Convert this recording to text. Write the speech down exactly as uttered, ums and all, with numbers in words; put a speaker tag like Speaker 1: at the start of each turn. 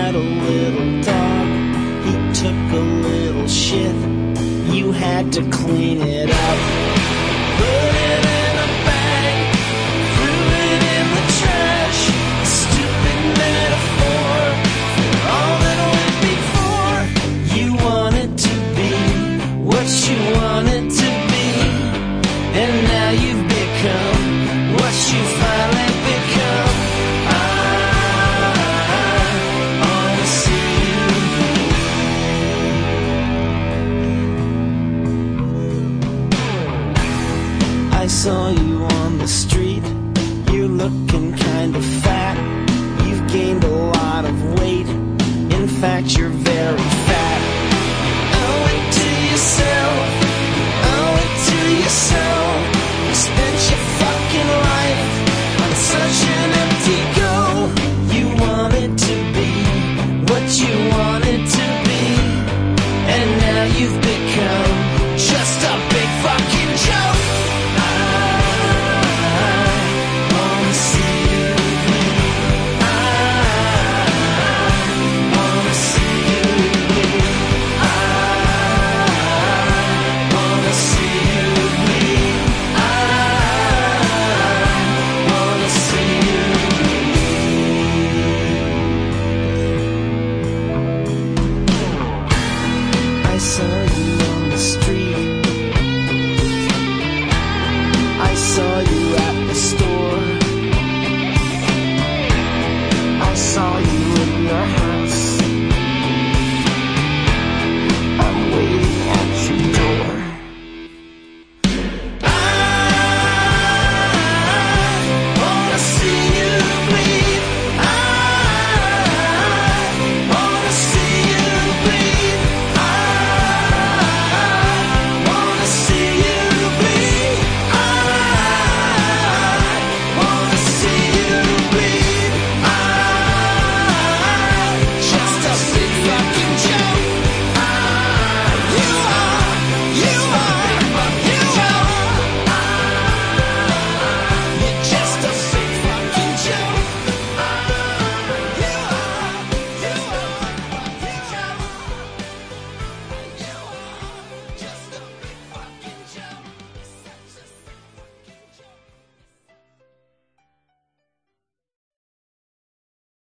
Speaker 1: had a little dog. He took a little shit. You had to clean it up. Put it in a bag, threw it in the trash. A stupid metaphor for all that went before. You wanted to be what you wanted to be, and now you've become what you finally become. I saw you on the street. You're looking kind of fat. You've gained a lot of weight. In fact, you're very